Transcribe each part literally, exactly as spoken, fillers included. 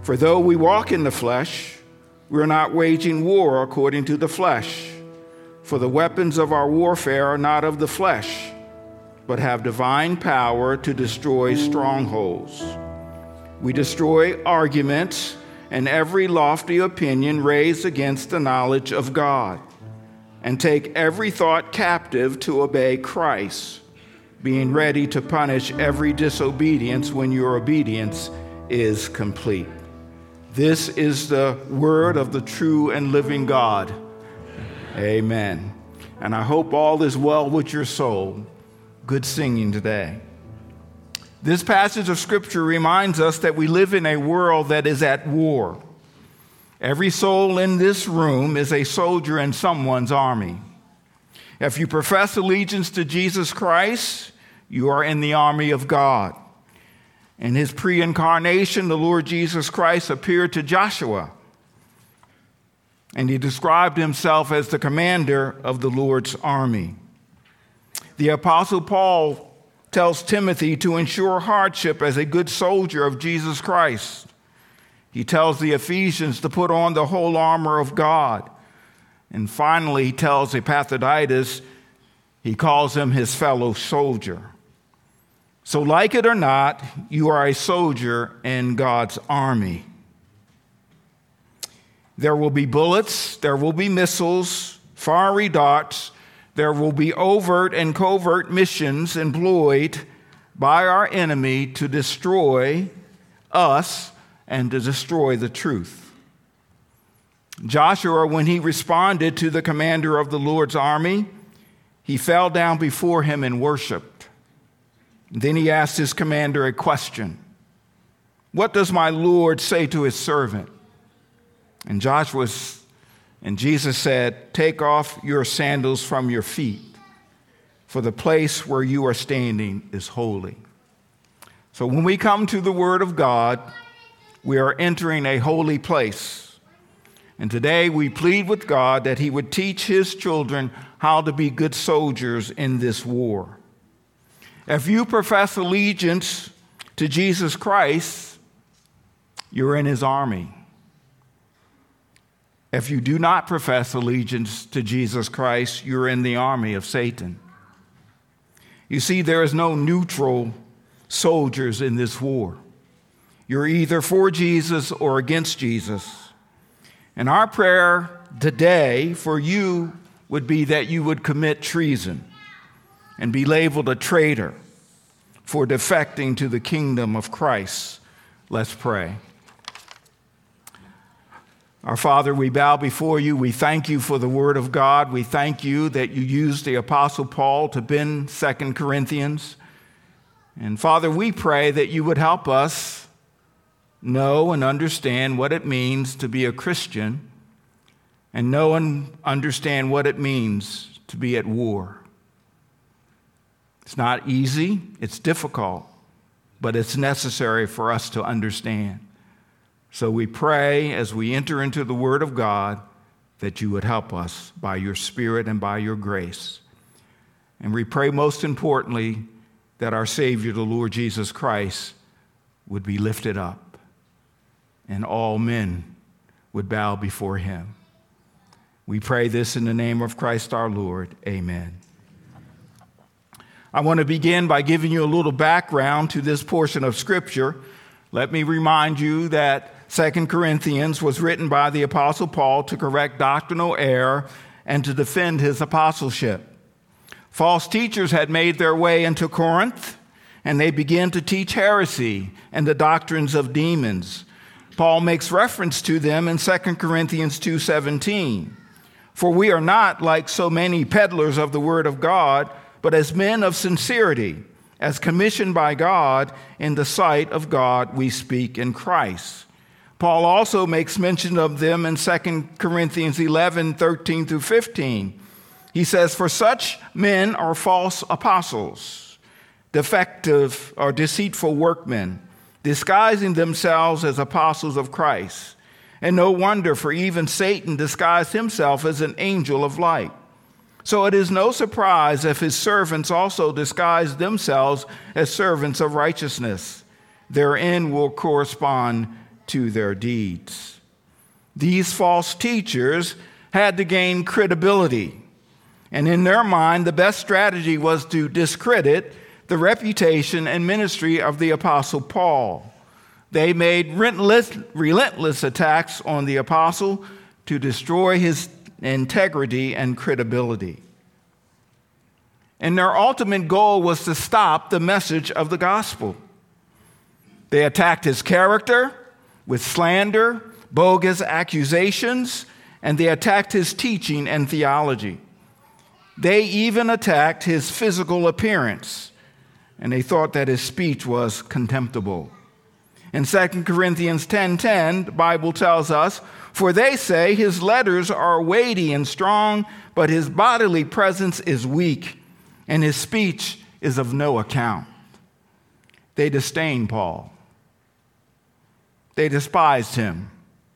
For though we walk in the flesh, we are not waging war according to the flesh. For the weapons of our warfare are not of the flesh, but have divine power to destroy strongholds. We destroy arguments and every lofty opinion raised against the knowledge of God, and take every thought captive to obey Christ, being ready to punish every disobedience when your obedience is complete. This is the word of the true and living God. Amen. And I hope all is well with your soul. Good singing today. This passage of Scripture reminds us that we live in a world that is at war. Every soul in this room is a soldier in someone's army. If you profess allegiance to Jesus Christ, you are in the army of God. In his pre-incarnation, the Lord Jesus Christ appeared to Joshua, and he described himself as the commander of the Lord's army. The Apostle Paul tells Timothy to endure hardship as a good soldier of Jesus Christ. He tells the Ephesians to put on the whole armor of God. And finally, he tells Epaphroditus, he calls him his fellow soldier. So like it or not, you are a soldier in God's army. There will be bullets, there will be missiles, fiery darts, there will be overt and covert missions employed by our enemy to destroy us and to destroy the truth. Joshua, when he responded to the commander of the Lord's army, he fell down before him and worshiped. Then he asked his commander a question. What does my Lord say to his servant? And Joshua and Jesus said, take off your sandals from your feet, for the place where you are standing is holy. So when we come to the Word of God, we are entering a holy place. And today we plead with God that he would teach his children how to be good soldiers in this war. If you profess allegiance to Jesus Christ, you're in his army. If you do not profess allegiance to Jesus Christ, you're in the army of Satan. You see, there is no neutral soldiers in this war. You're either for Jesus or against Jesus. And our prayer today for you would be that you would commit treason and be labeled a traitor for defecting to the kingdom of Christ. Let's pray. Our Father, we bow before you. We thank you for the word of God. We thank you that you used the Apostle Paul to pen Second Corinthians. And Father, we pray that you would help us know and understand what it means to be a Christian and know and understand what it means to be at war. It's not easy, it's difficult, but it's necessary for us to understand. So we pray as we enter into the Word of God that you would help us by your Spirit and by your grace. And we pray most importantly that our Savior, the Lord Jesus Christ, would be lifted up and all men would bow before him. We pray this in the name of Christ our Lord. Amen. I want to begin by giving you a little background to this portion of Scripture. Let me remind you that Second Corinthians was written by the Apostle Paul to correct doctrinal error and to defend his apostleship. False teachers had made their way into Corinth, and they began to teach heresy and the doctrines of demons. Paul makes reference to them in Second Corinthians two seventeen. For we are not like so many peddlers of the word of God, but as men of sincerity, as commissioned by God, in the sight of God we speak in Christ. Paul also makes mention of them in Second Corinthians eleven, thirteen through fifteen. He says, for such men are false apostles, defective or deceitful workmen, disguising themselves as apostles of Christ. And no wonder, for even Satan disguised himself as an angel of light. So it is no surprise if his servants also disguise themselves as servants of righteousness. Their end will correspond to their deeds. These false teachers had to gain credibility, and in their mind, the best strategy was to discredit the reputation and ministry of the Apostle Paul. They made relentless, relentless attacks on the apostle to destroy his integrity and credibility. And their ultimate goal was to stop the message of the gospel. They attacked his character with slander, bogus accusations, and they attacked his teaching and theology. They even attacked his physical appearance, and they thought that his speech was contemptible. In Second Corinthians ten ten, the Bible tells us, "For they say his letters are weighty and strong, but his bodily presence is weak, and his speech is of no account." They disdained Paul. They despised him.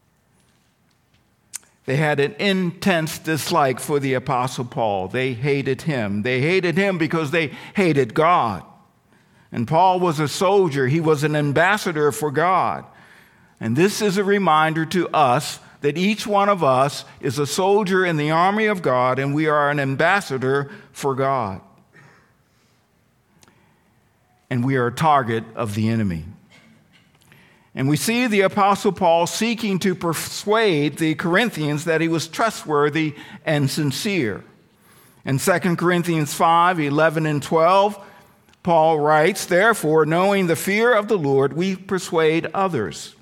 They had an intense dislike for the Apostle Paul. They hated him. They hated him because they hated God. And Paul was a soldier. He was an ambassador for God. And this is a reminder to us that each one of us is a soldier in the army of God, and we are an ambassador for God. And we are a target of the enemy. And we see the Apostle Paul seeking to persuade the Corinthians that he was trustworthy and sincere. In Second Corinthians five, eleven and twelve, Paul writes, "Therefore, knowing the fear of the Lord, we persuade others.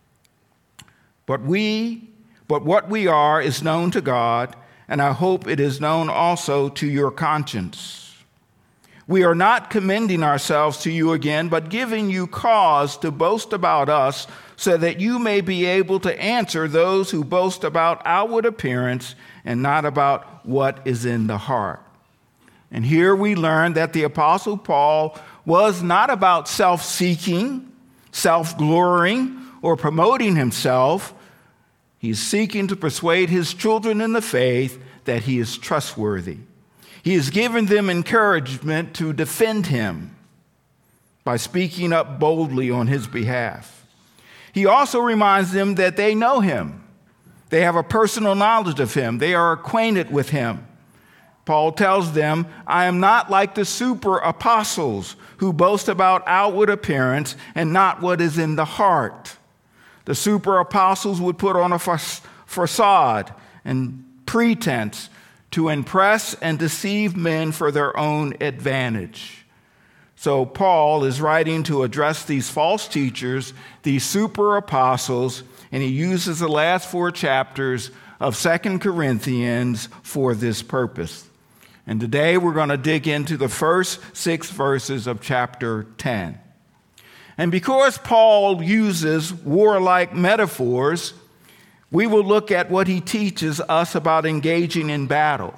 But we, but what we are is known to God, and I hope it is known also to your conscience. We are not commending ourselves to you again, but giving you cause to boast about us, so that you may be able to answer those who boast about outward appearance and not about what is in the heart." And here we learn that the Apostle Paul was not about self-seeking, self-glorying, or promoting himself. He's seeking to persuade his children in the faith that he is trustworthy. He has given them encouragement to defend him by speaking up boldly on his behalf. He also reminds them that they know him. They have a personal knowledge of him. They are acquainted with him. Paul tells them, "I am not like the super apostles who boast about outward appearance and not what is in the heart." The super apostles would put on a facade and pretense to impress and deceive men for their own advantage. So Paul is writing to address these false teachers, these super apostles, and he uses the last four chapters of Second Corinthians for this purpose. And today we're going to dig into the first six verses of chapter ten. And because Paul uses warlike metaphors, we will look at what he teaches us about engaging in battle.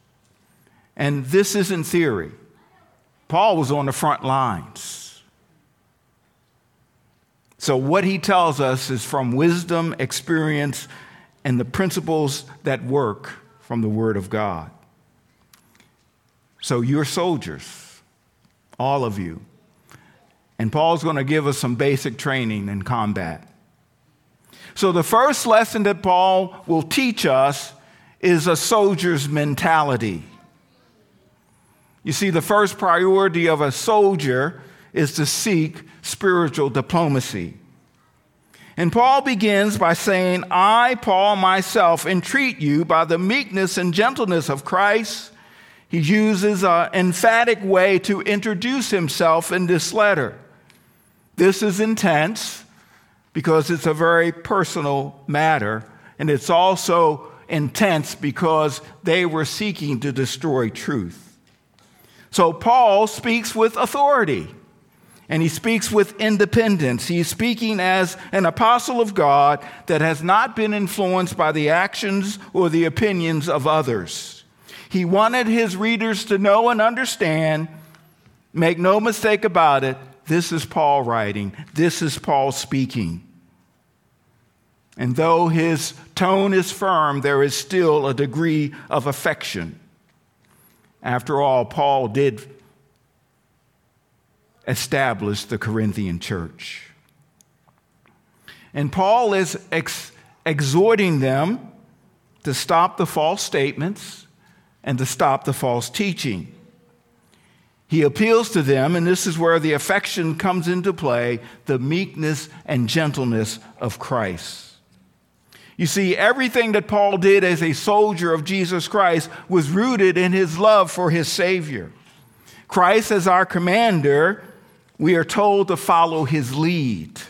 And this isn't theory. Paul was on the front lines. So what he tells us is from wisdom, experience, and the principles that work from the Word of God. So you're soldiers, all of you. And Paul's going to give us some basic training in combat. So the first lesson that Paul will teach us is a soldier's mentality. You see, the first priority of a soldier is to seek spiritual diplomacy. And Paul begins by saying, "I, Paul, myself, entreat you by the meekness and gentleness of Christ." He uses an emphatic way to introduce himself in this letter. This is intense because it's a very personal matter, and it's also intense because they were seeking to destroy truth. So Paul speaks with authority, and he speaks with independence. He's speaking as an apostle of God that has not been influenced by the actions or the opinions of others. He wanted his readers to know and understand, make no mistake about it, this is Paul writing. This is Paul speaking. And though his tone is firm, there is still a degree of affection. After all, Paul did establish the Corinthian church. And Paul is ex- exhorting them to stop the false statements and to stop the false teaching. He appeals to them, and this is where the affection comes into play, the meekness and gentleness of Christ. You see, everything that Paul did as a soldier of Jesus Christ was rooted in his love for his Savior. Christ as our commander, we are told to follow his lead.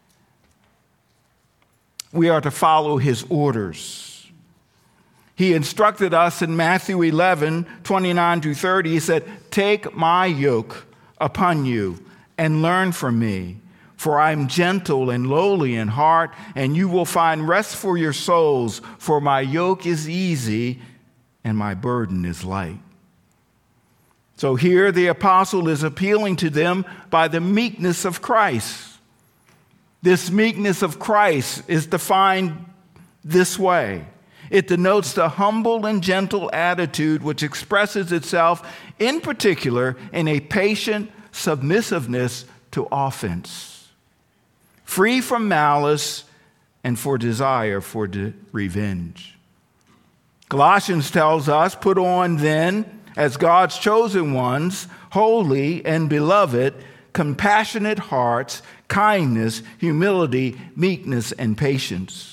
We are to follow his orders. He instructed us in Matthew eleven, twenty-nine through thirty. He said, "Take my yoke upon you and learn from me, for I am gentle and lowly in heart, and you will find rest for your souls, for my yoke is easy and my burden is light." So here the apostle is appealing to them by the meekness of Christ. This meekness of Christ is defined this way. It denotes the humble and gentle attitude which expresses itself in particular in a patient submissiveness to offense, free from malice and for desire for de- revenge. Colossians tells us, "Put on then, as God's chosen ones, holy and beloved, compassionate hearts, kindness, humility, meekness, and patience."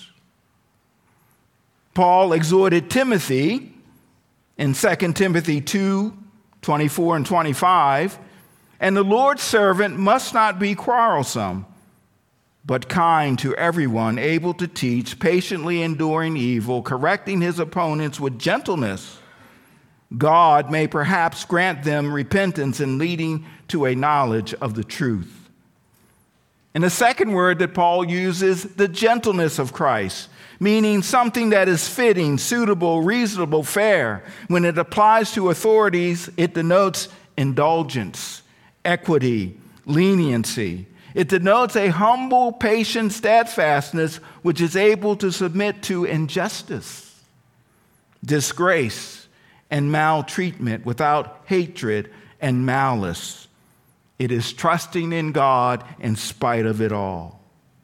Paul exhorted Timothy in Second Timothy two, twenty-four and twenty-five, "And the Lord's servant must not be quarrelsome, but kind to everyone, able to teach, patiently enduring evil, correcting his opponents with gentleness. God may perhaps grant them repentance and leading to a knowledge of the truth." And the second word that Paul uses, the gentleness of Christ, meaning something that is fitting, suitable, reasonable, fair. When it applies to authorities, it denotes indulgence, equity, leniency. It denotes a humble, patient steadfastness which is able to submit to injustice, disgrace, and maltreatment without hatred and malice. It is trusting in God in spite of it all.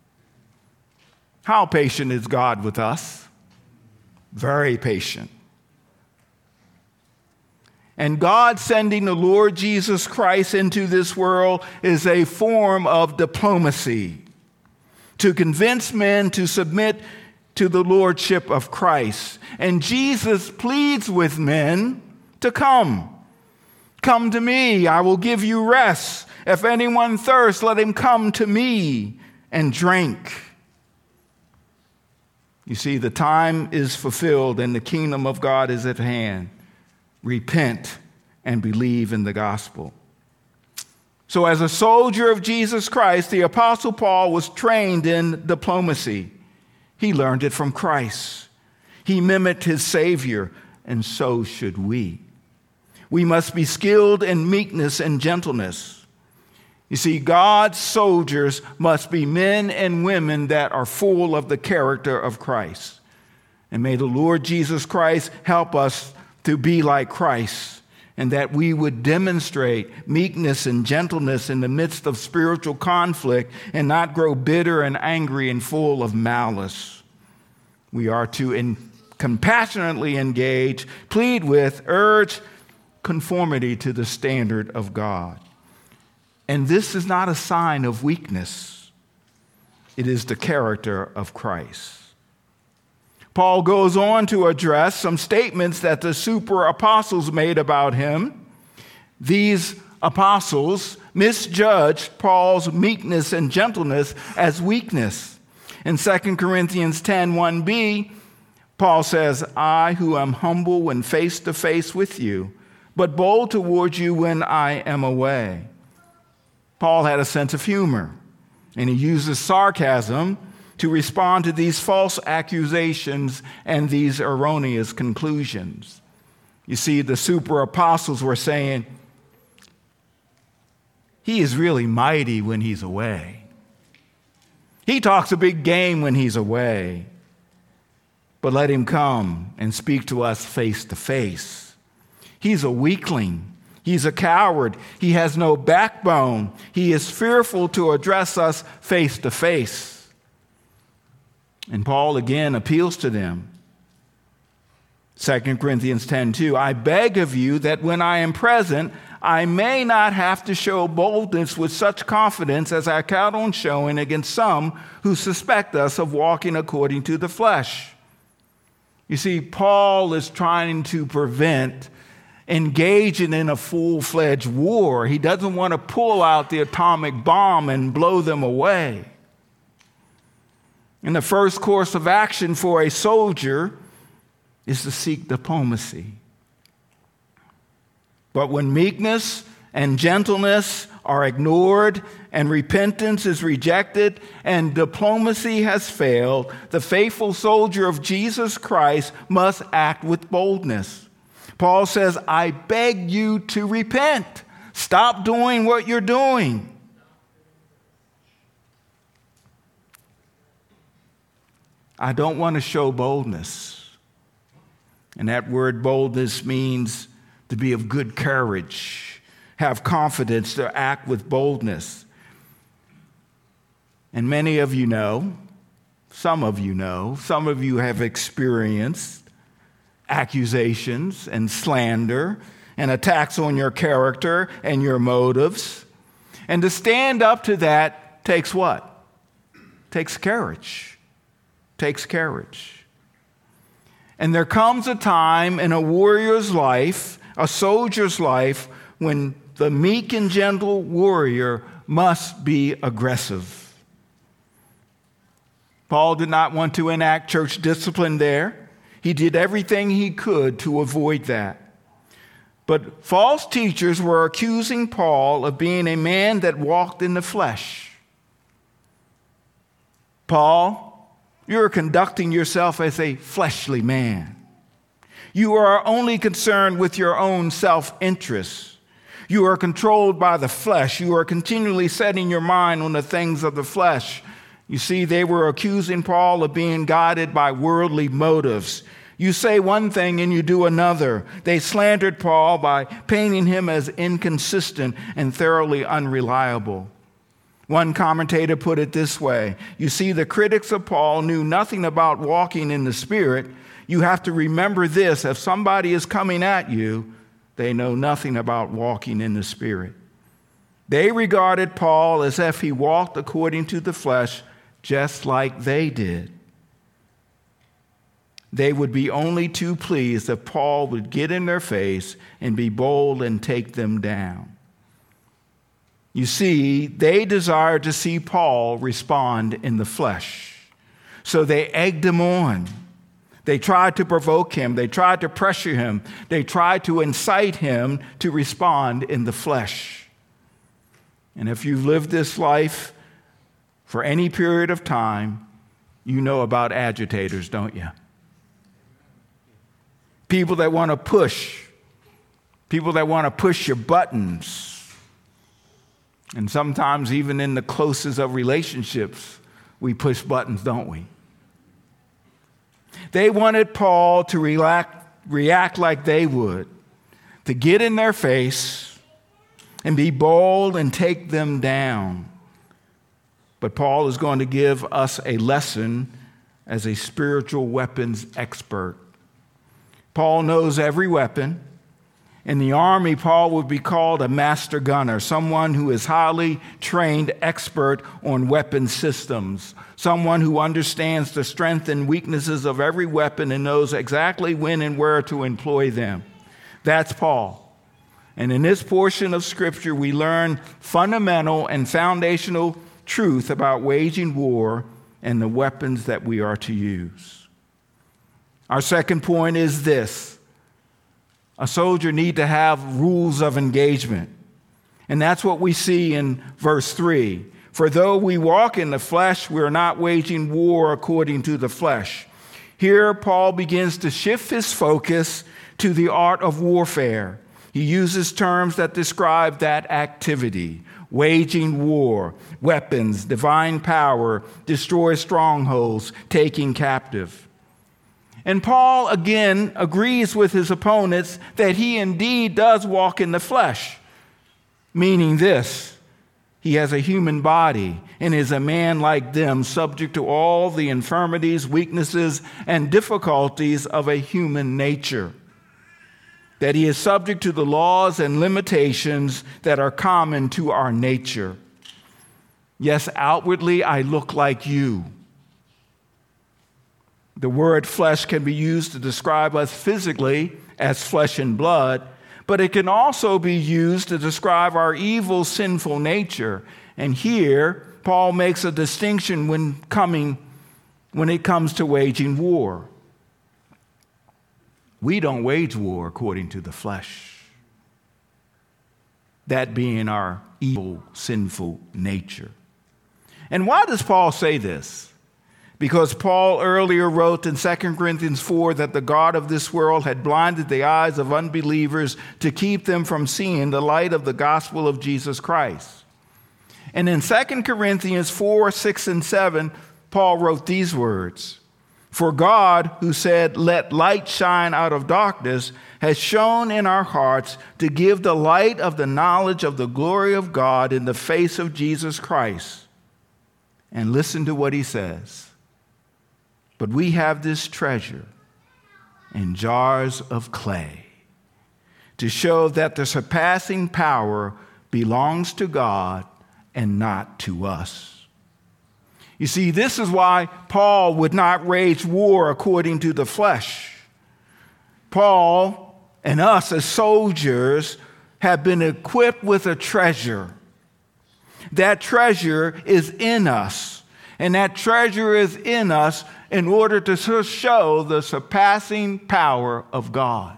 How patient is God with us? Very patient. And God sending the Lord Jesus Christ into this world is a form of diplomacy to convince men to submit to the lordship of Christ. And Jesus pleads with men to come. "Come to me, I will give you rest. If anyone thirsts, let him come to me and drink." You see, the time is fulfilled and the kingdom of God is at hand. Repent and believe in the gospel. So as a soldier of Jesus Christ, the Apostle Paul was trained in diplomacy. He learned it from Christ. He mimicked his Savior, and so should we. We must be skilled in meekness and gentleness. You see, God's soldiers must be men and women that are full of the character of Christ. And may the Lord Jesus Christ help us to be like Christ, and that we would demonstrate meekness and gentleness in the midst of spiritual conflict and not grow bitter and angry and full of malice. We are to in, compassionately engage, plead with, urge conformity to the standard of God. And this is not a sign of weakness. It is the character of Christ. Paul goes on to address some statements that the super apostles made about him. These apostles misjudged Paul's meekness and gentleness as weakness. In Second Corinthians ten, one b, Paul says, "I who am humble when face to face with you, but bold towards you when I am away." Paul had a sense of humor, and he uses sarcasm to respond to these false accusations and these erroneous conclusions. You see, the super apostles were saying, he is really mighty when he's away. He talks a big game when he's away, but let him come and speak to us face to face. He's a weakling. He's a coward. He has no backbone. He is fearful to address us face to face. And Paul again appeals to them. Second Corinthians ten two, I beg of you that when I am present, I may not have to show boldness with such confidence as I count on showing against some who suspect us of walking according to the flesh. You see, Paul is trying to prevent engaging in a full-fledged war. He doesn't want to pull out the atomic bomb and blow them away. And the first course of action for a soldier is to seek diplomacy. But when meekness and gentleness are ignored and repentance is rejected and diplomacy has failed, the faithful soldier of Jesus Christ must act with boldness. Paul says, I beg you to repent. Stop doing what you're doing. I don't want to show boldness. And that word boldness means to be of good courage, have confidence, to act with boldness. And many of you know, some of you know, some of you have experienced accusations and slander and attacks on your character and your motives. And to stand up to that takes what? Takes courage. Takes courage. And there comes a time in a warrior's life, a soldier's life, when the meek and gentle warrior must be aggressive. Paul did not want to enact church discipline there. He did everything he could to avoid that. But false teachers were accusing Paul of being a man that walked in the flesh. Paul, you are conducting yourself as a fleshly man. You are only concerned with your own self-interest. You are controlled by the flesh. You are continually setting your mind on the things of the flesh. You see, they were accusing Paul of being guided by worldly motives. You say one thing and you do another. They slandered Paul by painting him as inconsistent and thoroughly unreliable. One commentator put it this way: you see, the critics of Paul knew nothing about walking in the Spirit. You have to remember this: if somebody is coming at you, they know nothing about walking in the Spirit. They regarded Paul as if he walked according to the flesh, just like they did. They would be only too pleased if Paul would get in their face and be bold and take them down. You see, they desired to see Paul respond in the flesh. So they egged him on. They tried to provoke him. They tried to pressure him. They tried to incite him to respond in the flesh. And if you've lived this life for any period of time, you know about agitators, don't you? People that want to push. People that want to push your buttons. And sometimes even in the closest of relationships, we push buttons, don't we? They wanted Paul to react, react like they would, to get in their face and be bold and take them down. But Paul is going to give us a lesson as a spiritual weapons expert. Paul knows every weapon. In the army, Paul would be called a master gunner, someone who is highly trained expert on weapon systems, someone who understands the strength and weaknesses of every weapon and knows exactly when and where to employ them. That's Paul. And in this portion of Scripture, we learn fundamental and foundational truth about waging war and the weapons that we are to use. Our second point is this. A soldier needs to have rules of engagement. And that's what we see in verse three. For though we walk in the flesh, we are not waging war according to the flesh. Here, Paul begins to shift his focus to the art of warfare. He uses terms that describe that activity: waging war, weapons, divine power, destroy strongholds, taking captive. And Paul, again, agrees with his opponents that he indeed does walk in the flesh, meaning this: He has a human body and is a man like them, subject to all the infirmities, weaknesses, and difficulties of a human nature. That he is subject to the laws and limitations that are common to our nature. Yes, outwardly I look like you. The word flesh can be used to describe us physically as flesh and blood, but it can also be used to describe our evil, sinful nature. And here, Paul makes a distinction when coming, when it comes to waging war. We don't wage war according to the flesh, that being our evil, sinful nature. And why does Paul say this? Because Paul earlier wrote in Second Corinthians four that the God of this world had blinded the eyes of unbelievers to keep them from seeing the light of the gospel of Jesus Christ. And in Second Corinthians four, six, and seven, Paul wrote these words: For God, who said, "Let light shine out of darkness," has shone in our hearts to give the light of the knowledge of the glory of God in the face of Jesus Christ. And listen to what he says. But we have this treasure in jars of clay to show that the surpassing power belongs to God and not to us. You see, this is why Paul would not wage war according to the flesh. Paul and us as soldiers have been equipped with a treasure. That treasure is in us, and that treasure is in us in order to show the surpassing power of God.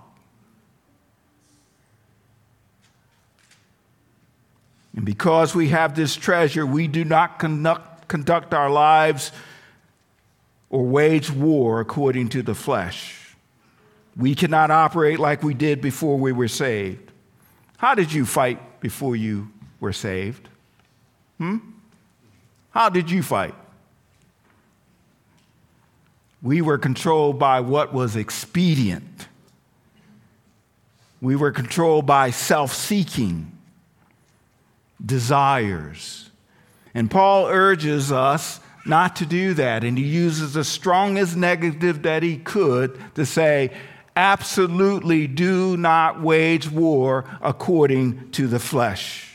And because we have this treasure, we do not conduct, conduct our lives or wage war according to the flesh. We cannot operate like we did before we were saved. How did you fight before you were saved? Hmm? How did you fight? We were controlled by what was expedient. We were controlled by self-seeking desires. And Paul urges us not to do that. And he uses the strongest negative that he could to say, absolutely do not wage war according to the flesh.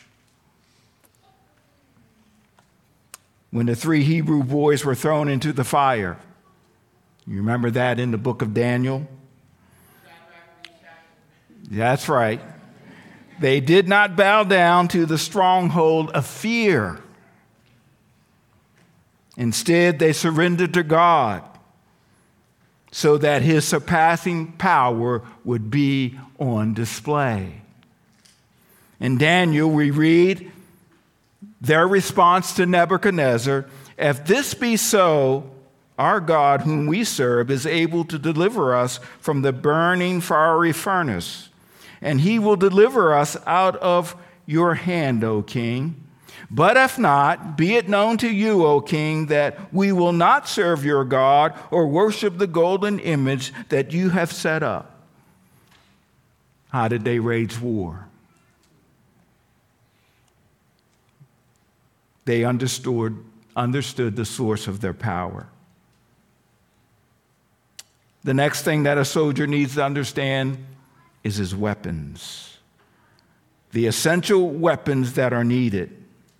When the three Hebrew boys were thrown into the fire, you remember that in the book of Daniel? That's right. They did not bow down to the stronghold of fear. Instead, they surrendered to God so that his surpassing power would be on display. In Daniel, we read their response to Nebuchadnezzar: "If this be so, our God, whom we serve, is able to deliver us from the burning fiery furnace, and he will deliver us out of your hand, O king. But if not, be it known to you, O king, that we will not serve your God or worship the golden image that you have set up." How did they wage war? They understood, understood the source of their power. The next thing that a soldier needs to understand is his weapons, the essential weapons that are needed.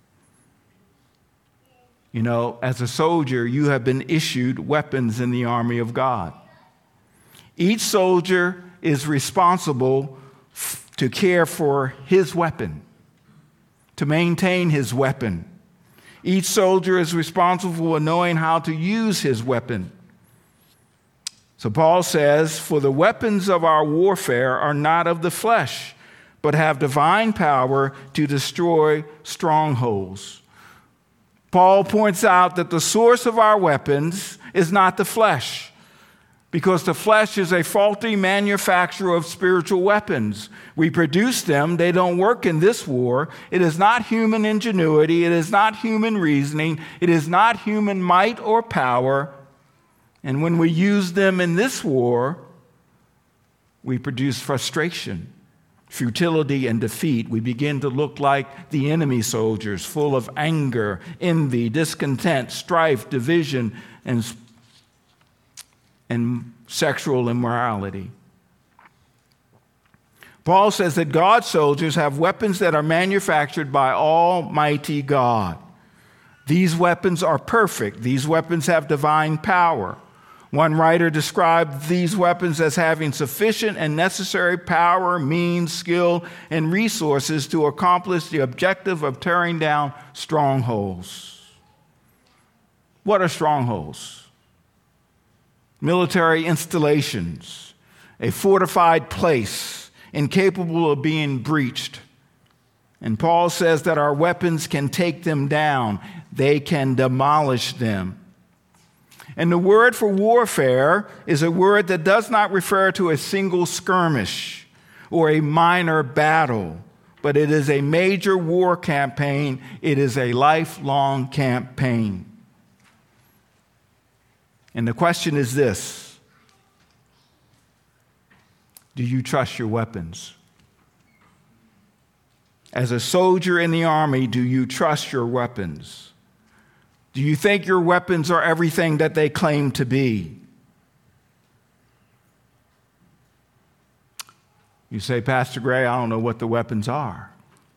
You know, as a soldier, you have been issued weapons in the army of God. Each soldier is responsible f- to care for his weapon, to maintain his weapon. Each soldier is responsible for knowing how to use his weapon. So Paul says, "For the weapons of our warfare are not of the flesh, but have divine power to destroy strongholds." Paul points out that the source of our weapons is not the flesh, because the flesh is a faulty manufacturer of spiritual weapons. We produce them. They don't work in this war. It is not human ingenuity. It is not human reasoning. It is not human might or power. And when we use them in this war, we produce frustration, futility, and defeat, we begin to look like the enemy soldiers, full of anger, envy, discontent, strife, division, and, and sexual immorality. Paul says that God's soldiers have weapons that are manufactured by Almighty God. These weapons are perfect. These weapons have divine power. One writer described these weapons as having sufficient and necessary power, means, skill, and resources to accomplish the objective of tearing down strongholds. What are strongholds? Military installations, a fortified place incapable of being breached. And Paul says that our weapons can take them down. They can demolish them. And the word for warfare is a word that does not refer to a single skirmish or a minor battle, but it is a major war campaign. It is a lifelong campaign. And the question is this: do you trust your weapons? As a soldier in the army, do you trust your weapons? Do you think your weapons are everything that they claim to be? You say, Pastor Gray, I don't know what the weapons are.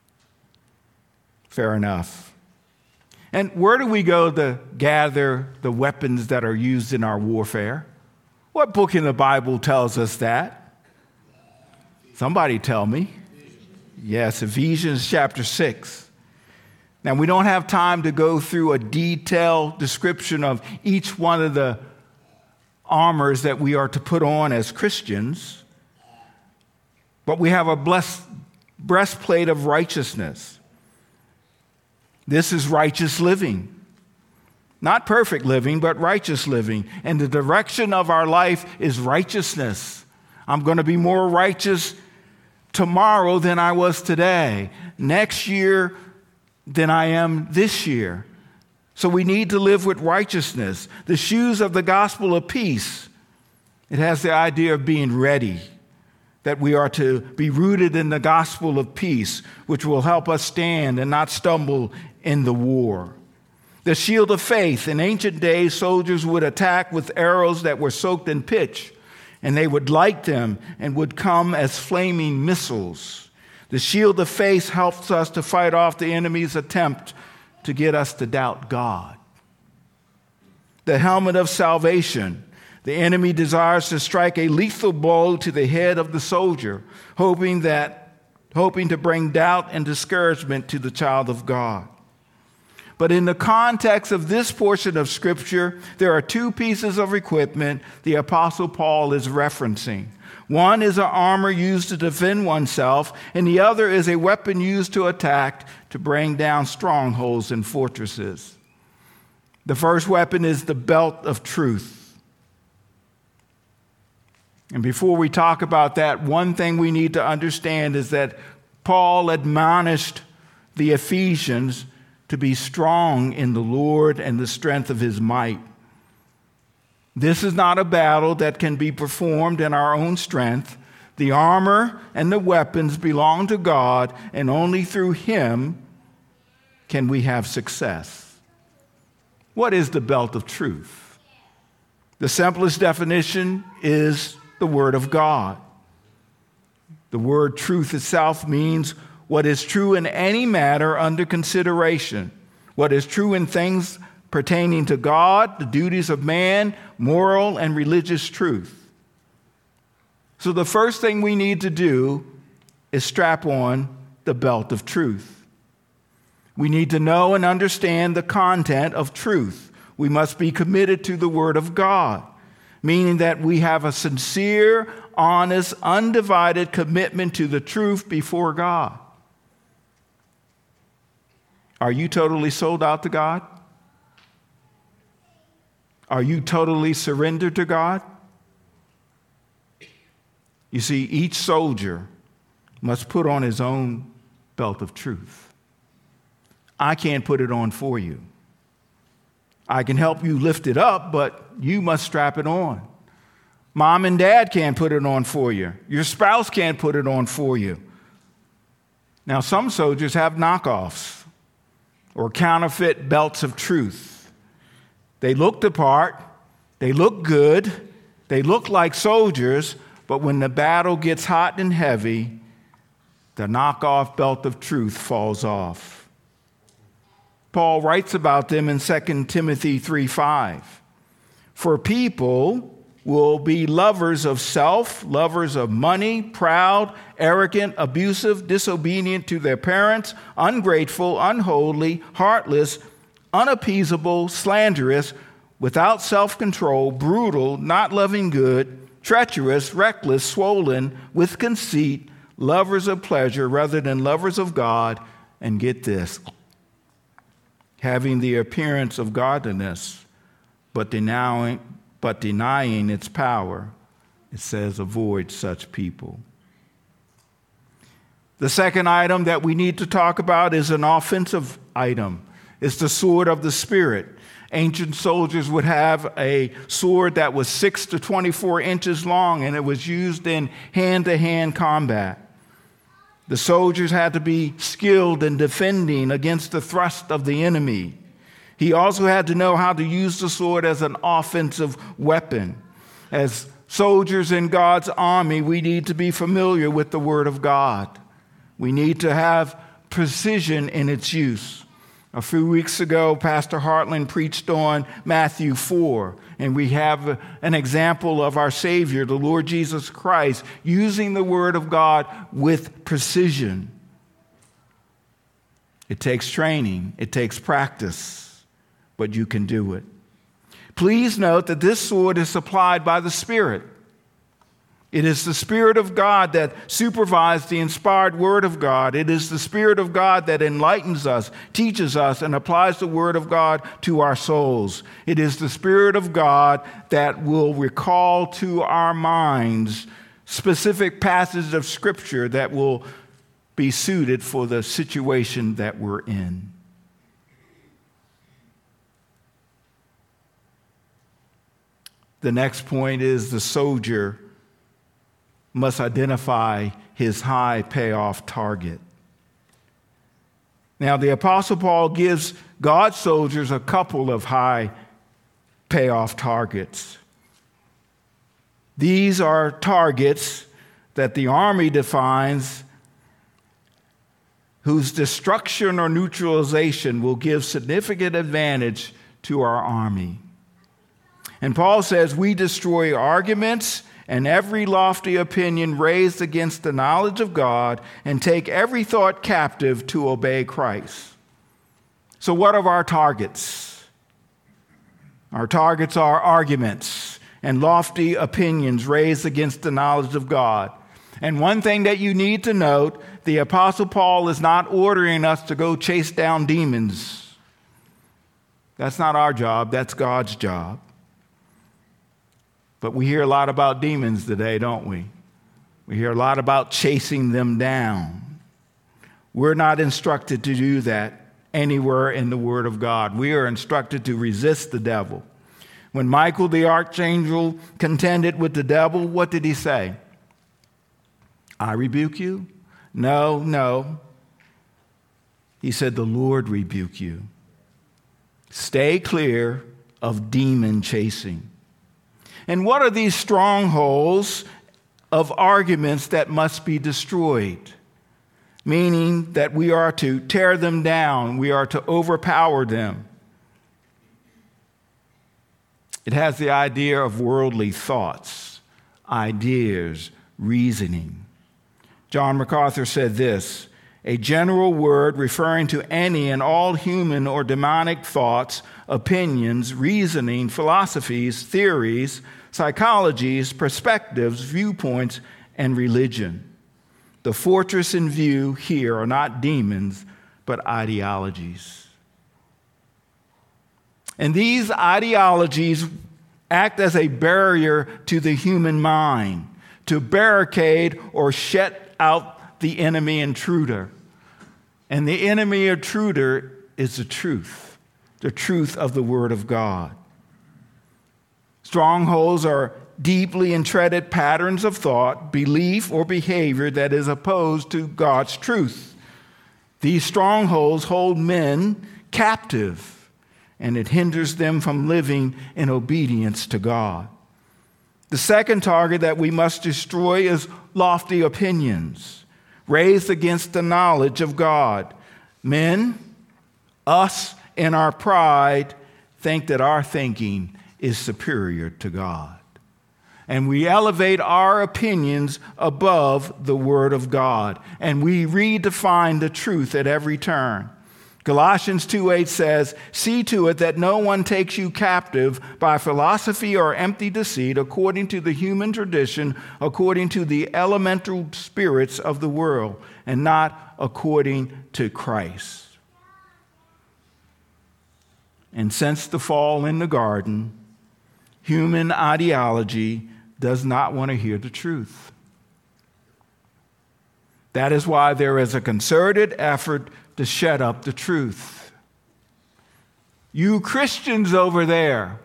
Fair enough. And where do we go to gather the weapons that are used in our warfare? What book in the Bible tells us that? Somebody tell me. Yes, Ephesians chapter six. Now, we don't have time to go through a detailed description of each one of the armors that we are to put on as Christians, but we have a blessed breastplate of righteousness. This is righteous living. Not perfect living, but righteous living. And the direction of our life is righteousness. I'm going to be more righteous tomorrow than I was today. Next year than I am this year. So we need to live with righteousness. The shoes of the gospel of peace. It has the idea of being ready, that we are to be rooted in the gospel of peace, which will help us stand and not stumble in the war. The shield of faith. In ancient days, soldiers would attack with arrows that were soaked in pitch, and they would light them and would come as flaming missiles. The shield of faith helps us to fight off the enemy's attempt to get us to doubt God. The helmet of salvation. The enemy desires to strike a lethal blow to the head of the soldier, hoping that, hoping to bring doubt and discouragement to the child of God. But in the context of this portion of Scripture, there are two pieces of equipment the Apostle Paul is referencing. One is an armor used to defend oneself, and the other is a weapon used to attack, to bring down strongholds and fortresses. The first weapon is the belt of truth. And before we talk about that, one thing we need to understand is that Paul admonished the Ephesians to be strong in the Lord and the strength of his might. This is not a battle that can be performed in our own strength. The armor and the weapons belong to God, and only through him can we have success. What is the belt of truth? The simplest definition is the Word of God. The word truth itself means what is true in any matter under consideration, what is true in things pertaining to God, the duties of man, moral and religious truth. So the first thing we need to do is strap on the belt of truth. We need to know and understand the content of truth. We must be committed to the Word of God, meaning that we have a sincere, honest, undivided commitment to the truth before God. Are you totally sold out to God? Are you totally surrendered to God? You see, each soldier must put on his own belt of truth. I can't put it on for you. I can help you lift it up, but you must strap it on. Mom and dad can't put it on for you. Your spouse can't put it on for you. Now, some soldiers have knockoffs or counterfeit belts of truth. They look the part, they look good, they look like soldiers, but when the battle gets hot and heavy, the knockoff belt of truth falls off. Paul writes about them in Second Timothy three five. For people will be lovers of self, lovers of money, proud, arrogant, abusive, disobedient to their parents, ungrateful, unholy, heartless, unappeasable, slanderous, without self-control, brutal, not loving good, treacherous, reckless, swollen, with conceit, lovers of pleasure rather than lovers of God, and get this, having the appearance of godliness, but denying, but denying its power. It says, avoid such people. The second item that we need to talk about is an offensive item. It's the sword of the Spirit. Ancient soldiers would have a sword that was six to twenty-four inches long, and it was used in hand-to-hand combat. The soldiers had to be skilled in defending against the thrust of the enemy. He also had to know how to use the sword as an offensive weapon. As soldiers in God's army, we need to be familiar with the Word of God. We need to have precision in its use. A few weeks ago, Pastor Hartland preached on Matthew four, and we have an example of our Savior, the Lord Jesus Christ, using the Word of God with precision. It takes training, it takes practice, but you can do it. Please note that this sword is supplied by the Spirit. It is the Spirit of God that supervises the inspired Word of God. It is the Spirit of God that enlightens us, teaches us, and applies the Word of God to our souls. It is the Spirit of God that will recall to our minds specific passages of Scripture that will be suited for the situation that we're in. The next point is the soldier must identify his high payoff target. Now, the Apostle Paul gives God's soldiers a couple of high payoff targets. These are targets that the army defines whose destruction or neutralization will give significant advantage to our army. And Paul says, we destroy arguments and every lofty opinion raised against the knowledge of God, and take every thought captive to obey Christ. So what are our targets? Our targets are arguments and lofty opinions raised against the knowledge of God. And one thing that you need to note, the Apostle Paul is not ordering us to go chase down demons. That's not our job, that's God's job. But we hear a lot about demons today, don't we? We hear a lot about chasing them down. We're not instructed to do that anywhere in the Word of God. We are instructed to resist the devil. When Michael the archangel contended with the devil, what did he say? I rebuke you? No, no. He said, the Lord rebuke you. Stay clear of demon chasing. And what are these strongholds of arguments that must be destroyed? Meaning that we are to tear them down, we are to overpower them. It has the idea of worldly thoughts, ideas, reasoning. John MacArthur said this, a general word referring to any and all human or demonic thoughts, opinions, reasoning, philosophies, theories, psychologies, perspectives, viewpoints, and religion. The fortress in view here are not demons, but ideologies. And these ideologies act as a barrier to the human mind, to barricade or shut out the enemy intruder. And the enemy intruder is the truth, the truth of the Word of God. Strongholds are deeply entrenched patterns of thought, belief, or behavior that is opposed to God's truth, These strongholds hold men captive, and it hinders them from living in obedience to God. The second target that we must destroy is lofty opinions raised against the knowledge of God. Men, us in our pride, think that our thinking is superior to God. And we elevate our opinions above the Word of God. And we redefine the truth at every turn. Colossians two eight says, "See to it that no one takes you captive by philosophy or empty deceit, according to the human tradition, according to the elemental spirits of the world, and not according to Christ." And since the fall in the garden, human ideology does not want to hear the truth. That is why there is a concerted effort to shut up the truth. You Christians over there,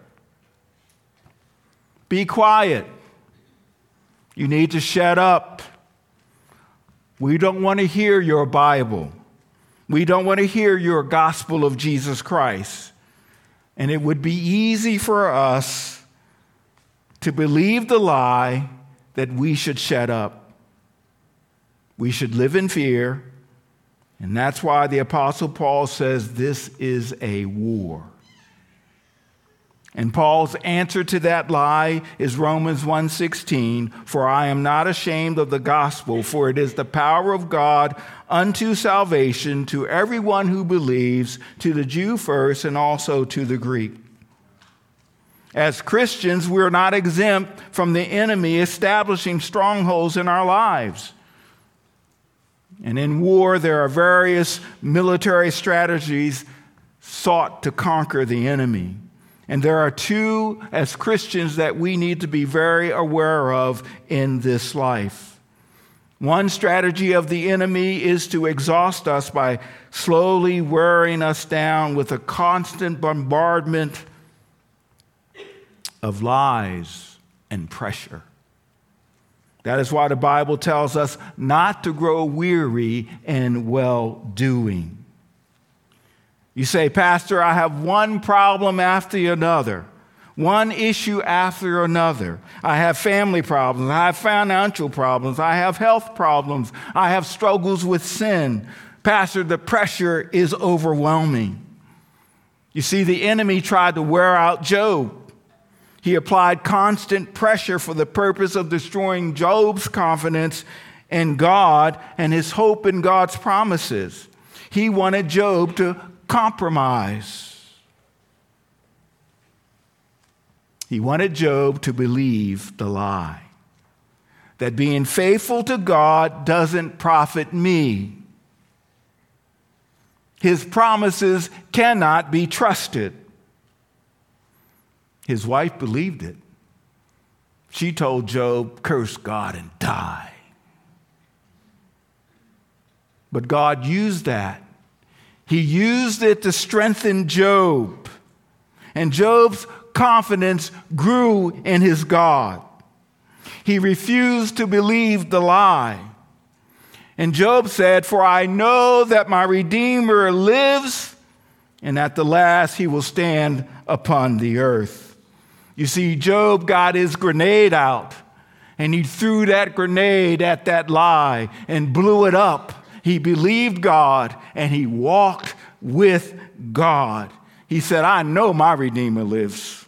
be quiet. You need to shut up. We don't want to hear your Bible. We don't want to hear your gospel of Jesus Christ. And it would be easy for us to believe the lie that we should shut up. We should live in fear. And that's why the Apostle Paul says this is a war. And Paul's answer to that lie is Romans one sixteen, "For I am not ashamed of the gospel, for it is the power of God unto salvation to everyone who believes, to the Jew first and also to the Greek." As Christians, we're not exempt from the enemy establishing strongholds in our lives. And in war, there are various military strategies sought to conquer the enemy. And there are two, as Christians, that we need to be very aware of in this life. One strategy of the enemy is to exhaust us by slowly wearing us down with a constant bombardment of lies and pressure. That is why the Bible tells us not to grow weary in well-doing. You say, "Pastor, I have one problem after another, one issue after another. I have family problems, I have financial problems, I have health problems, I have struggles with sin. Pastor, the pressure is overwhelming." You see, the enemy tried to wear out Job. He applied constant pressure for the purpose of destroying Job's confidence in God and his hope in God's promises. He wanted Job to compromise. He wanted Job to believe the lie, that being faithful to God doesn't profit me. His promises cannot be trusted. His wife believed it. She told Job, "Curse God and die." But God used that. He used it to strengthen Job. And Job's confidence grew in his God. He refused to believe the lie. And Job said, "For I know that my Redeemer lives, and at the last he will stand upon the earth." You see, Job got his grenade out, and he threw that grenade at that lie and blew it up. He believed God, and he walked with God. He said, "I know my Redeemer lives."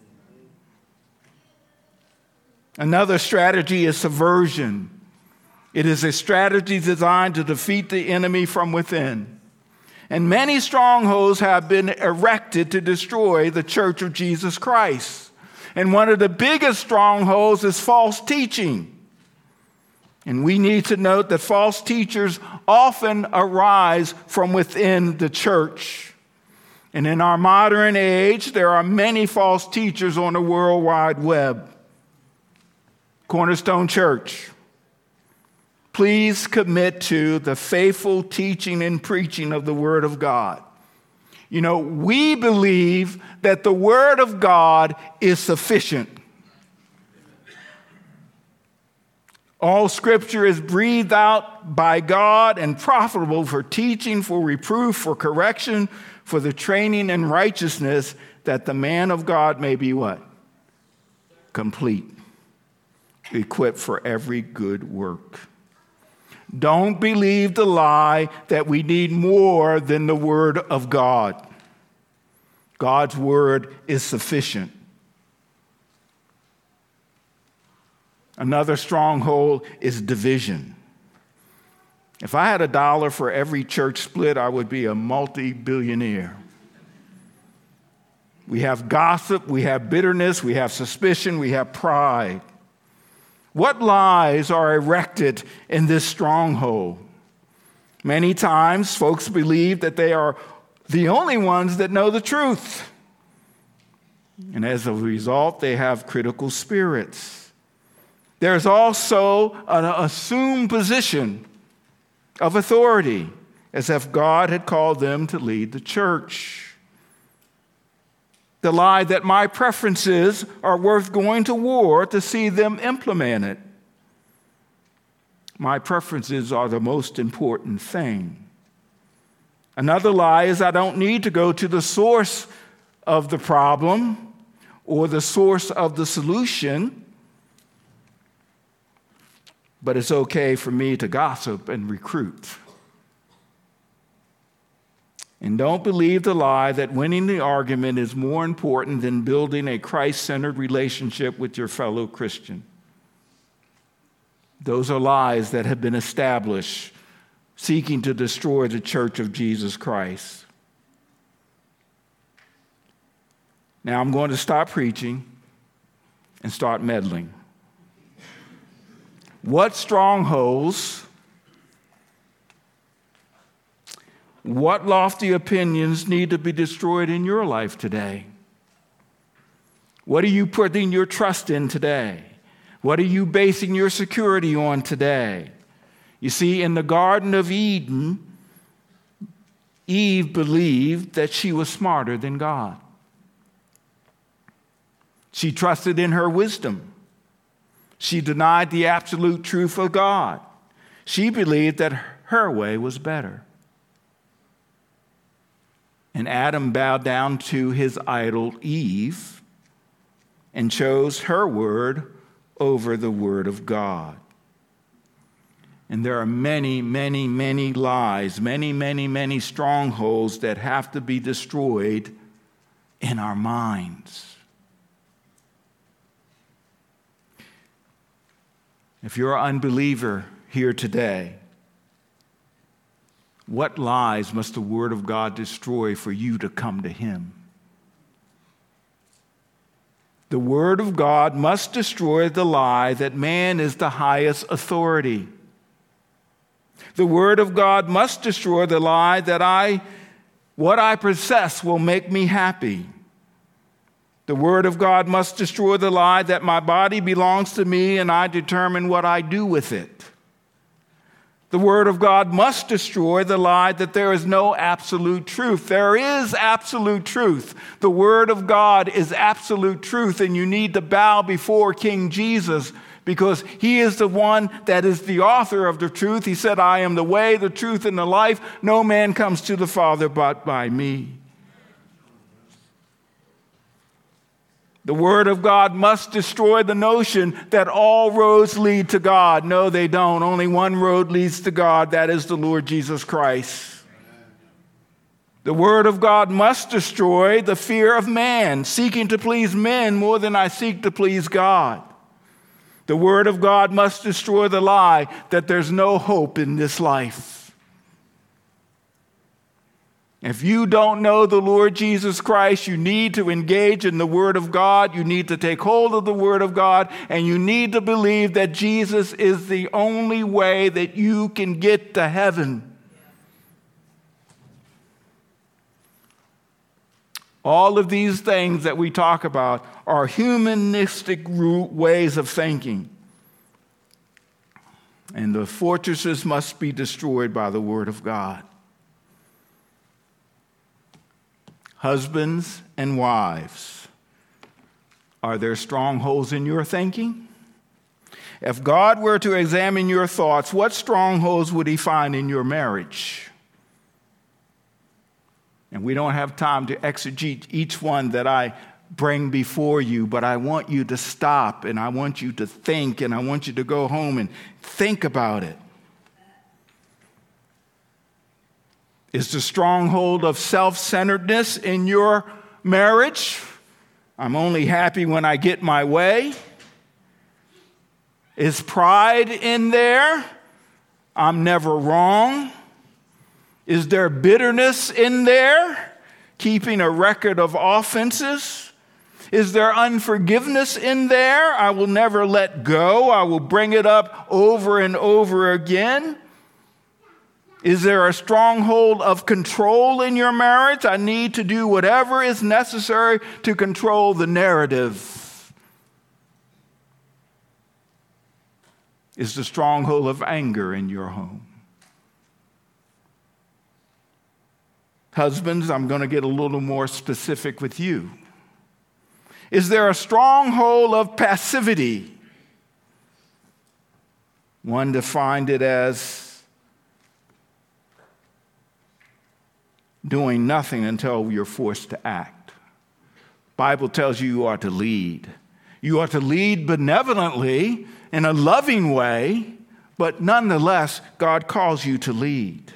Another strategy is subversion. It is a strategy designed to defeat the enemy from within. And many strongholds have been erected to destroy the church of Jesus Christ. And one of the biggest strongholds is false teaching. And we need to note that false teachers often arise from within the church. And in our modern age, there are many false teachers on the World Wide Web. Cornerstone Church, please commit to the faithful teaching and preaching of the Word of God. You know, we believe that the Word of God is sufficient. All Scripture is breathed out by God and profitable for teaching, for reproof, for correction, for the training in righteousness, that the man of God may be what? Complete, equipped for every good work. Don't believe the lie that we need more than the Word of God. God's Word is sufficient. Another stronghold is division. If I had a dollar for every church split, I would be a multi-billionaire. We have gossip, we have bitterness, we have suspicion, we have pride. What lies are erected in this stronghold? Many times, folks believe that they are the only ones that know the truth. And as a result, they have critical spirits. There's also an assumed position of authority, as if God had called them to lead the church. The lie that my preferences are worth going to war to see them implemented. My preferences are the most important thing. Another lie is I don't need to go to the source of the problem or the source of the solution, but it's okay for me to gossip and recruit. And don't believe the lie that winning the argument is more important than building a Christ-centered relationship with your fellow Christian. Those are lies that have been established seeking to destroy the church of Jesus Christ. Now I'm going to stop preaching and start meddling. What strongholds, what lofty opinions need to be destroyed in your life today? What are you putting your trust in today? What are you basing your security on today? You see, in the Garden of Eden, Eve believed that she was smarter than God. She trusted in her wisdom. She denied the absolute truth of God. She believed that her way was better. And Adam bowed down to his idol Eve and chose her word over the word of God. And there are many, many, many lies, many, many, many strongholds that have to be destroyed in our minds. If you're an unbeliever here today, what lies must the Word of God destroy for you to come to Him? The Word of God must destroy the lie that man is the highest authority. The Word of God must destroy the lie that I, what I possess will make me happy. The Word of God must destroy the lie that my body belongs to me and I determine what I do with it. The Word of God must destroy the lie that there is no absolute truth. There is absolute truth. The Word of God is absolute truth, and you need to bow before King Jesus because He is the one that is the author of the truth. He said, I am the way, the truth, and the life. No man comes to the Father but by me. The Word of God must destroy the notion that all roads lead to God. No, they don't. Only one road leads to God. That is the Lord Jesus Christ. The Word of God must destroy the fear of man, seeking to please men more than I seek to please God. The Word of God must destroy the lie that there's no hope in this life. If you don't know the Lord Jesus Christ, you need to engage in the Word of God. You need to take hold of the Word of God, and you need to believe that Jesus is the only way that you can get to heaven. All of these things that we talk about are humanistic ways of thinking. And the fortresses must be destroyed by the Word of God. Husbands and wives, are there strongholds in your thinking? If God were to examine your thoughts, what strongholds would he find in your marriage? And we don't have time to exegete each one that I bring before you, but I want you to stop, and I want you to think, and I want you to go home and think about it. Is the stronghold of self-centeredness in your marriage? I'm only happy when I get my way. Is pride in there? I'm never wrong. Is there bitterness in there? Keeping a record of offenses? Is there unforgiveness in there? I will never let go. I will bring it up over and over again. Is there a stronghold of control in your marriage? I need to do whatever is necessary to control the narrative. Is the stronghold of anger in your home? Husbands, I'm going to get a little more specific with you. Is there a stronghold of passivity? One defined it as doing nothing until you're forced to act. The Bible tells you you are to lead. You are to lead benevolently in a loving way, but nonetheless, God calls you to lead.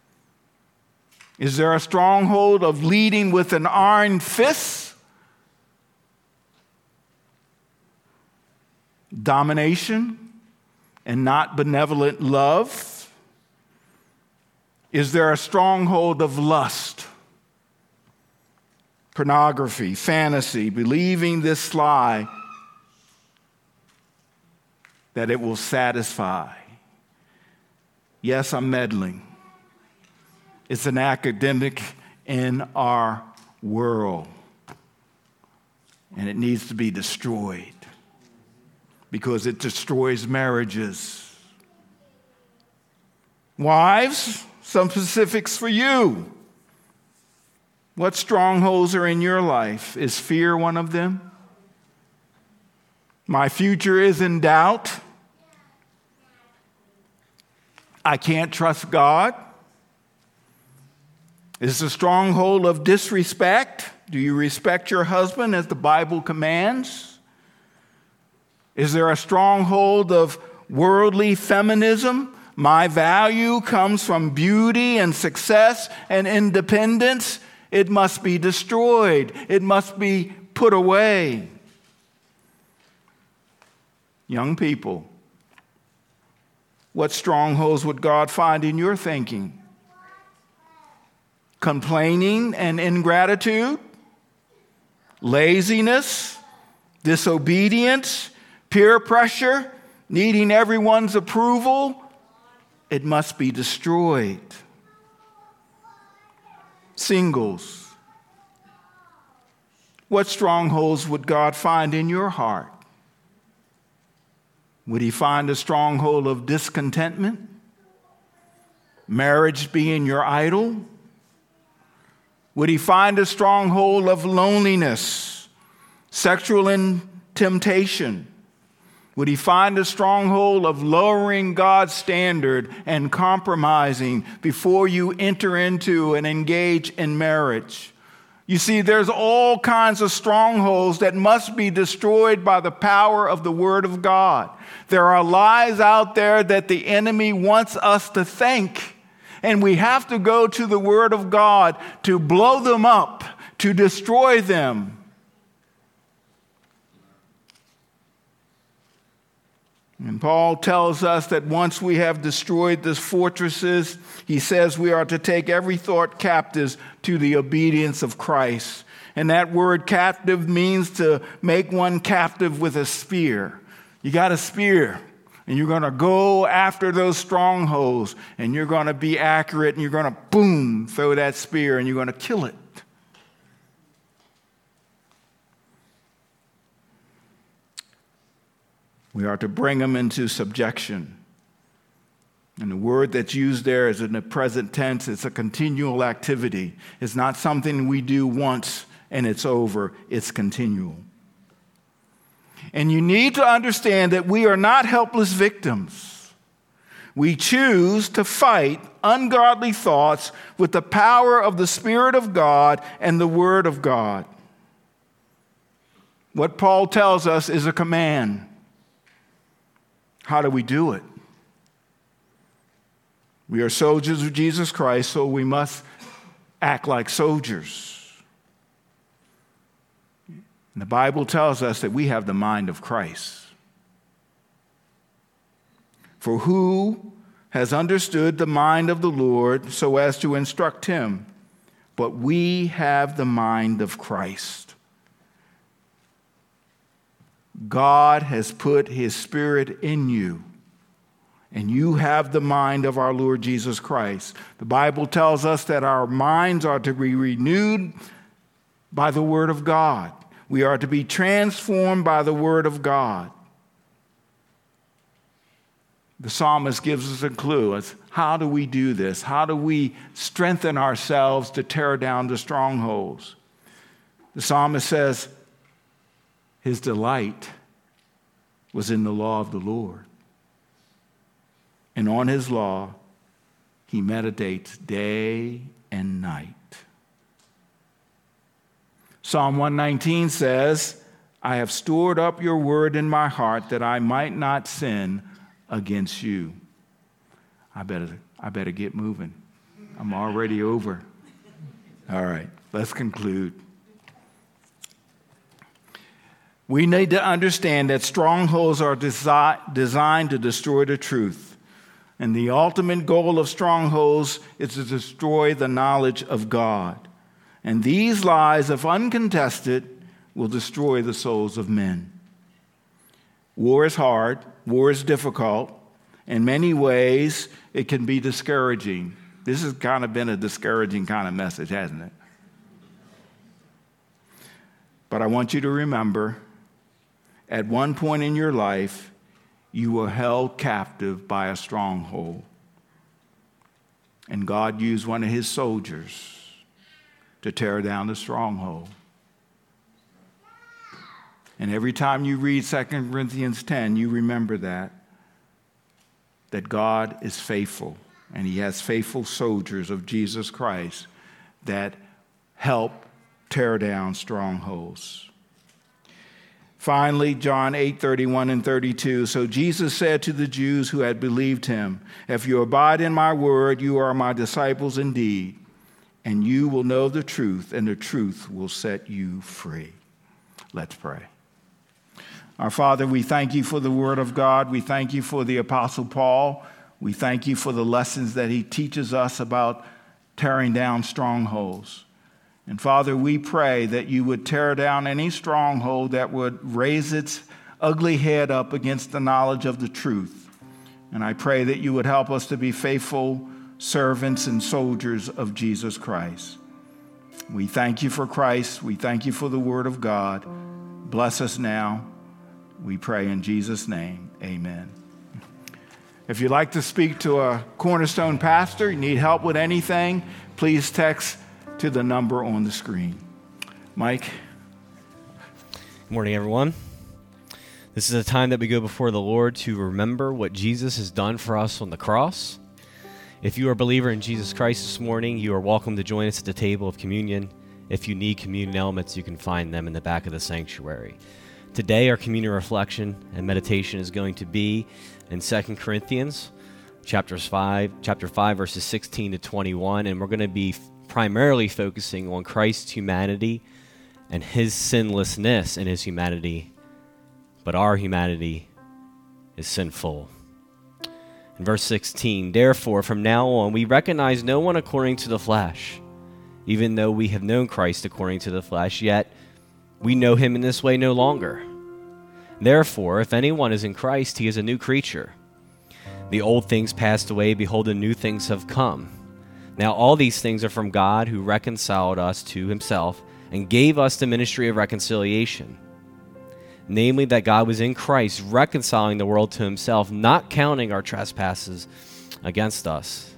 Is there a stronghold of leading with an iron fist? Domination and not benevolent love? Is there a stronghold of lust, pornography, fantasy, believing this lie that it will satisfy? Yes, I'm meddling. It's an epidemic in our world, and it needs to be destroyed because it destroys marriages. Wives, some specifics for you. What strongholds are in your life? Is fear one of them? My future is in doubt. I can't trust God. Is the stronghold of disrespect? Do you respect your husband as the Bible commands? Is there a stronghold of worldly feminism? My value comes from beauty and success and independence. It must be destroyed. It must be put away. Young people, what strongholds would God find in your thinking? Complaining and ingratitude, laziness, disobedience, peer pressure, needing everyone's approval. It must be destroyed. Singles, what strongholds would God find in your heart? Would he find a stronghold of discontentment? Marriage being your idol? Would he find a stronghold of loneliness, sexual temptation? Would he find a stronghold of lowering God's standard and compromising before you enter into and engage in marriage? You see, there's all kinds of strongholds that must be destroyed by the power of the Word of God. There are lies out there that the enemy wants us to think, and we have to go to the Word of God to blow them up, to destroy them. And Paul tells us that once we have destroyed these fortresses, he says we are to take every thought captive to the obedience of Christ. And that word captive means to make one captive with a spear. You got a spear, and you're going to go after those strongholds, and you're going to be accurate, and you're going to, boom, throw that spear, and you're going to kill it. We are to bring them into subjection. And the word that's used there is in the present tense. It's a continual activity. It's not something we do once and it's over. It's continual. And you need to understand that we are not helpless victims. We choose to fight ungodly thoughts with the power of the Spirit of God and the Word of God. What Paul tells us is a command. How do we do it? We are soldiers of Jesus Christ, so we must act like soldiers. And the Bible tells us that we have the mind of Christ. For who has understood the mind of the Lord so as to instruct him? But we have the mind of Christ. God has put his Spirit in you, and you have the mind of our Lord Jesus Christ. The Bible tells us that our minds are to be renewed by the Word of God. We are to be transformed by the Word of God. The psalmist gives us a clue as how do we do this? How do we strengthen ourselves to tear down the strongholds? The psalmist says his delight was in the law of the Lord. And on his law, he meditates day and night. Psalm one nineteen says, I have stored up your word in my heart that I might not sin against you. I better, I better get moving. I'm already over. All right, let's conclude. We need to understand that strongholds are desi- designed to destroy the truth. And the ultimate goal of strongholds is to destroy the knowledge of God. And these lies, if uncontested, will destroy the souls of men. War is hard. War is difficult. In many ways, it can be discouraging. This has kind of been a discouraging kind of message, hasn't it? But I want you to remember, at one point in your life, you were held captive by a stronghold. And God used one of his soldiers to tear down the stronghold. And every time you read Second Corinthians ten, you remember that, that God is faithful, and he has faithful soldiers of Jesus Christ that help tear down strongholds. Finally, John eight, thirty-one and thirty-two. So Jesus said to the Jews who had believed him, if you abide in my word, you are my disciples indeed, and you will know the truth, and the truth will set you free. Let's pray. Our Father, we thank you for the word of God. We thank you for the Apostle Paul. We thank you for the lessons that he teaches us about tearing down strongholds. And Father, we pray that you would tear down any stronghold that would raise its ugly head up against the knowledge of the truth. And I pray that you would help us to be faithful servants and soldiers of Jesus Christ. We thank you for Christ. We thank you for the word of God. Bless us now. We pray in Jesus' name. Amen. If you'd like to speak to a Cornerstone pastor, you need help with anything, please text to the number on the screen. Mike. Good morning, everyone. This is a time that we go before the Lord to remember what Jesus has done for us on the cross. If you are a believer in Jesus Christ this morning, you are welcome to join us at the table of communion. If you need communion elements, you can find them in the back of the sanctuary. Today, our communion reflection and meditation is going to be in Second Corinthians, chapters five, chapter five, verses sixteen to twenty-one, and we're going to be primarily focusing on Christ's humanity and his sinlessness in his humanity, but our humanity is sinful. In verse sixteen, therefore, from now on, we recognize no one according to the flesh. Even though we have known Christ according to the flesh, yet we know him in this way no longer. Therefore, if anyone is in Christ, he is a new creature. The old things passed away, behold, the new things have come. Now all these things are from God, who reconciled us to himself and gave us the ministry of reconciliation. Namely, that God was in Christ, reconciling the world to himself, not counting our trespasses against us.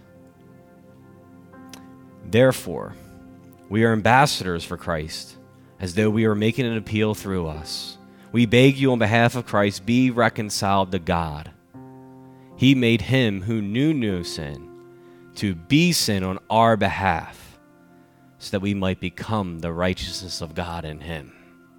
Therefore, we are ambassadors for Christ, as though we were making an appeal through us. We beg you on behalf of Christ, be reconciled to God. He made him who knew no sin to be sin on our behalf, so that we might become the righteousness of God in him.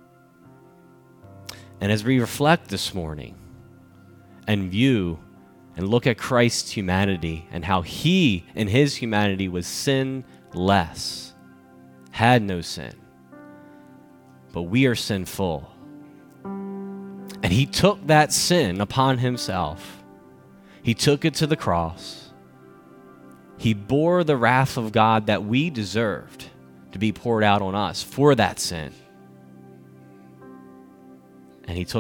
And as we reflect this morning and view and look at Christ's humanity and how he in his humanity was sinless, had no sin, but we are sinful. And he took that sin upon himself. He took it to the cross. He bore the wrath of God that we deserved to be poured out on us for that sin. And he took